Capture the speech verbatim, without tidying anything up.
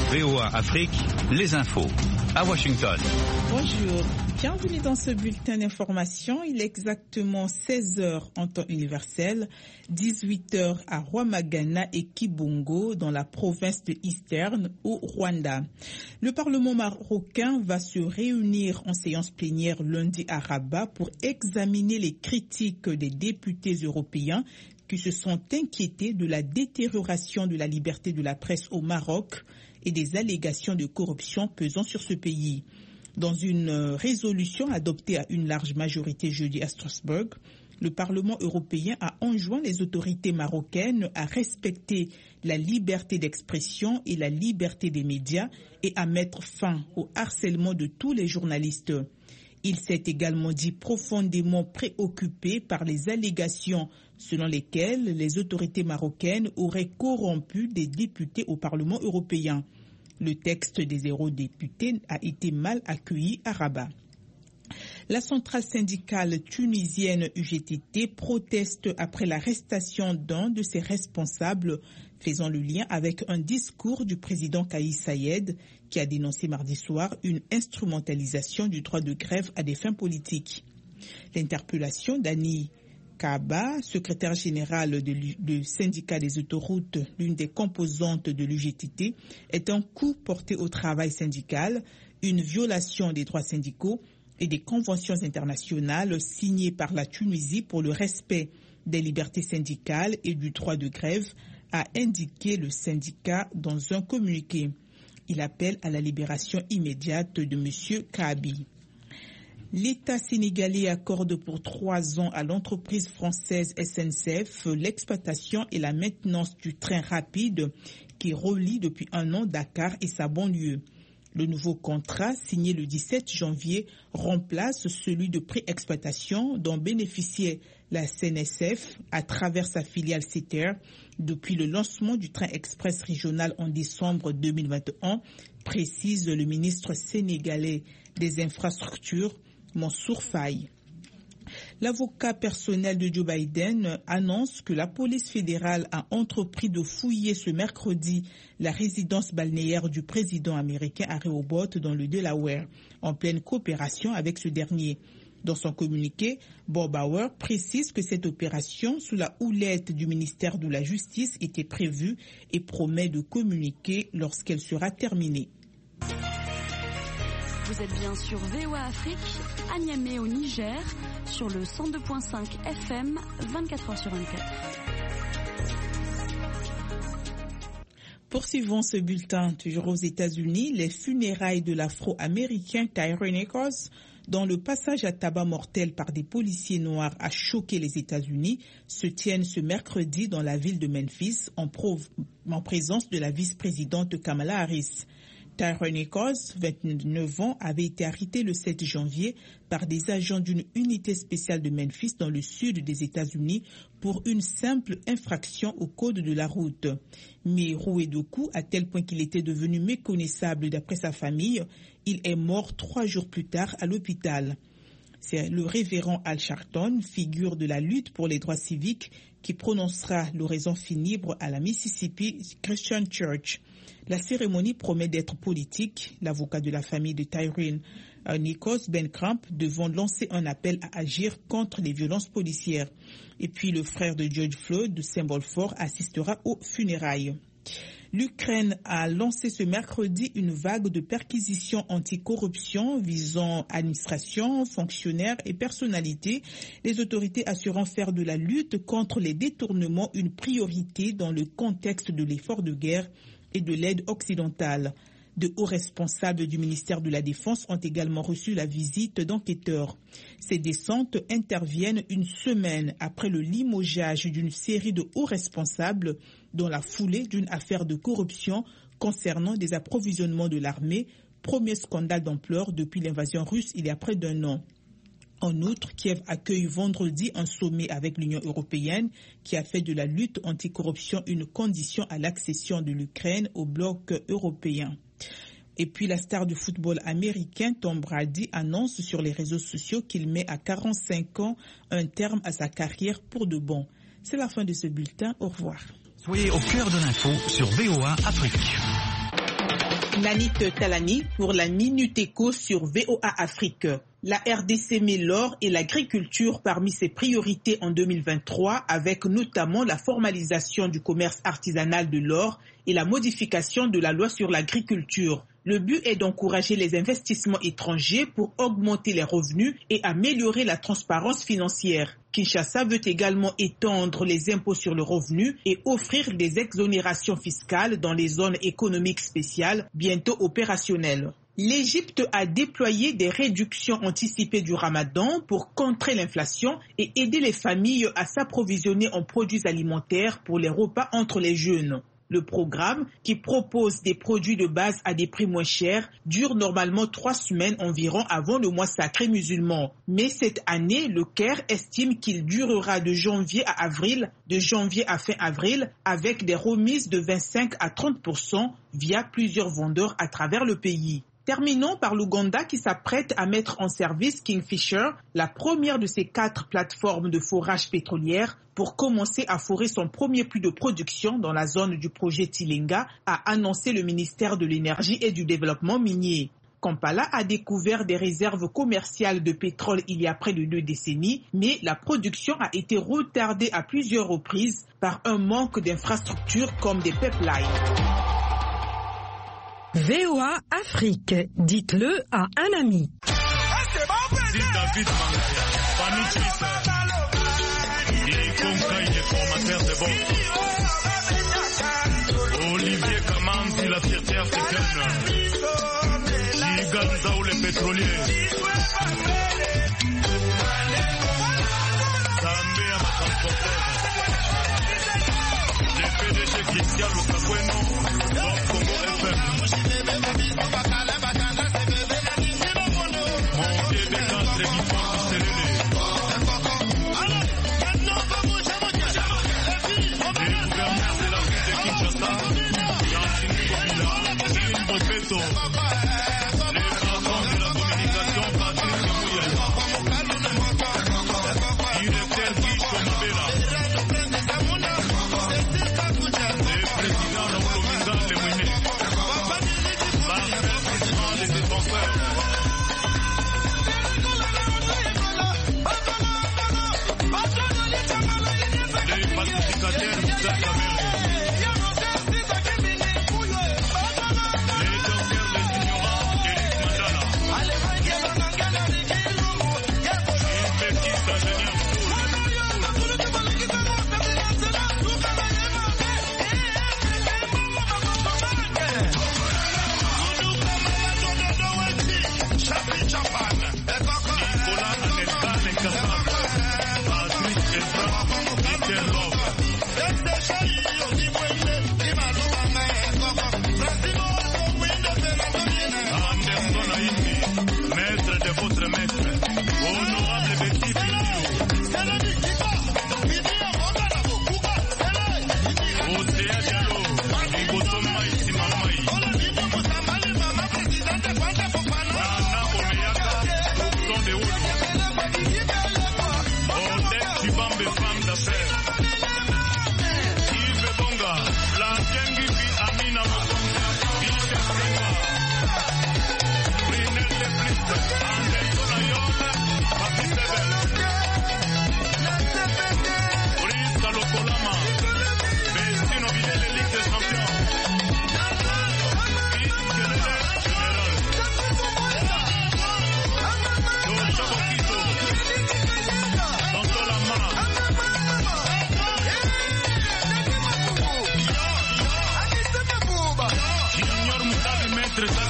V O A Afrique, les infos. À Washington. Bonjour, bienvenue dans ce bulletin d'information. Il est exactement seize heures en temps universel, dix-huit heures à Rwamagana et Kibungo dans la province de Eastern au Rwanda. Le Parlement marocain va se réunir en séance plénière lundi à Rabat pour examiner les critiques des députés européens qui se sont inquiétés de la détérioration de la liberté de la presse au Maroc et des allégations de corruption pesant sur ce pays. Dans une résolution adoptée à une large majorité jeudi à Strasbourg, le Parlement européen a enjoint les autorités marocaines à respecter la liberté d'expression et la liberté des médias et à mettre fin au harcèlement de tous les journalistes. Il s'est également dit profondément préoccupé par les allégations selon lesquelles les autorités marocaines auraient corrompu des députés au Parlement européen. Le texte des eurodéputés a été mal accueilli à Rabat. La centrale syndicale tunisienne U G T T proteste après l'arrestation d'un de ses responsables, faisant le lien avec un discours du président Kais Saied qui a dénoncé mardi soir une instrumentalisation du droit de grève à des fins politiques. L'interpellation d'Annie Kaaba, secrétaire général du syndicat des autoroutes, l'une des composantes de l'U G T T, est un coup porté au travail syndical, une violation des droits syndicaux et des conventions internationales signées par la Tunisie pour le respect des libertés syndicales et du droit de grève, a indiqué le syndicat dans un communiqué. Il appelle à la libération immédiate de M. Kaabi. L'État sénégalais accorde pour trois ans à l'entreprise française S N C F l'exploitation et la maintenance du train rapide qui relie depuis un an Dakar et sa banlieue. Le nouveau contrat, signé le dix-sept janvier, remplace celui de pré-exploitation dont bénéficiait la S N S F à travers sa filiale C E T E R depuis le lancement du train express régional en décembre deux mille vingt et un, précise le ministre sénégalais des Infrastructures, Mansour Faye. L'avocat personnel de Joe Biden annonce que la police fédérale a entrepris de fouiller ce mercredi la résidence balnéaire du président américain à Rehoboth dans le Delaware, en pleine coopération avec ce dernier. Dans son communiqué, Bob Bauer précise que cette opération, sous la houlette du ministère de la Justice, était prévue et promet de communiquer lorsqu'elle sera terminée. Vous êtes bien sur V O A Afrique, à Niamey au Niger, sur le cent deux virgule cinq F M, vingt-quatre heures sur vingt-quatre. Poursuivons ce bulletin toujours aux États-Unis. Les funérailles de l'Afro-Américain Tyre Nichols, dont le passage à tabac mortel par des policiers noirs a choqué les États-Unis, se tiennent ce mercredi dans la ville de Memphis en, prov- en présence de la vice-présidente Kamala Harris. Tyre Nichols, vingt-neuf ans, avait été arrêté le sept janvier par des agents d'une unité spéciale de Memphis dans le sud des États-Unis pour une simple infraction au code de la route. Mais roué de coups à tel point qu'il était devenu méconnaissable d'après sa famille, il est mort trois jours plus tard à l'hôpital. C'est le révérend Al Sharpton, figure de la lutte pour les droits civiques, qui prononcera l'oraison funèbre à la Mississippi Christian Church. La cérémonie promet d'être politique. L'avocat de la famille de Tyrone Nichols, Ben Crump, devant lancer un appel à agir contre les violences policières. Et puis le frère de George Floyd, de symbole fort, assistera aux funérailles. L'Ukraine a lancé ce mercredi une vague de perquisitions anticorruption visant administration, fonctionnaires et personnalités, les autorités assurant faire de la lutte contre les détournements une priorité dans le contexte de l'effort de guerre et de l'aide occidentale. De hauts responsables du ministère de la Défense ont également reçu la visite d'enquêteurs. Ces descentes interviennent une semaine après le limogeage d'une série de hauts responsables dans la foulée d'une affaire de corruption concernant des approvisionnements de l'armée, premier scandale d'ampleur depuis l'invasion russe il y a près d'un an. En outre, Kiev accueille vendredi un sommet avec l'Union européenne qui a fait de la lutte anticorruption une condition à l'accession de l'Ukraine au bloc européen. Et puis la star du football américain Tom Brady annonce sur les réseaux sociaux qu'il met à quarante-cinq ans un terme à sa carrière pour de bon. C'est la fin de ce bulletin. Au revoir. Soyez au cœur de l'info sur V O A Afrique. Nanit Talani pour la Minute Éco sur V O A Afrique. La R D C met l'or et l'agriculture parmi ses priorités en deux mille vingt-trois, avec notamment la formalisation du commerce artisanal de l'or et la modification de la loi sur l'agriculture. Le but est d'encourager les investissements étrangers pour augmenter les revenus et améliorer la transparence financière. Kinshasa veut également étendre les impôts sur le revenu et offrir des exonérations fiscales dans les zones économiques spéciales, bientôt opérationnelles. L'Égypte a déployé des réductions anticipées du Ramadan pour contrer l'inflation et aider les familles à s'approvisionner en produits alimentaires pour les repas entre les jeûnes. Le programme, qui propose des produits de base à des prix moins chers, dure normalement trois semaines environ avant le mois sacré musulman. Mais cette année, le Caire estime qu'il durera de janvier à avril, de janvier à fin avril, avec des remises de vingt-cinq à trente pour cent via plusieurs vendeurs à travers le pays. Terminons par l'Ouganda qui s'apprête à mettre en service Kingfisher, la première de ses quatre plateformes de forage pétrolière, pour commencer à forer son premier puits de production dans la zone du projet Tilenga, a annoncé le ministère de l'Énergie et du Développement minier. Kampala a découvert des réserves commerciales de pétrole il y a près de deux décennies, mais la production a été retardée à plusieurs reprises par un manque d'infrastructures comme des pipelines. V O A Afrique, dites-le à un ami. Olivier Kamanzi, la fierté africaine. Giganza ou les pétroliers. Zambé à ma transporteur. Le P D G Christian Lukakweno, donc Congo F M. Mon Dieu des cadres qui font du Séléné. Le gouverneur de la ville de Kinshasa, Yancini Kobila, Gilles Bopeto. Le patron de la communication, Patrick Mouyel. Directeur Guy Chomabela. Le président Naoulominga Lemouine. Marcel Président des défenseurs. Les pacificateurs Moussa Kamel. Les docteurs des ignorants, Eric Mandala. Une petite ingénieur Nicolas Anelka Nekasab. Patrick Efra, Peter Love. Anderson Aïmi, maître de votre maître. Honorable Betty Pinilou. Osea Diallo, Ibotoma Isimamai. Nana Omeyaka, Soupçon de Oulu. Odette Chibambe, femme d'affaires. Yves Bonga, la Kengifi Amina Mokonga, Michel Senghor. Brunel Lepliste, Anderson Ayole, Papi Sebel. Brice Kalokolama, Bestino Vilele, Ligue des Champions. Yves Kelele, Général. Joshua Bokito, Tonto Lama. Junior Moutabi, maître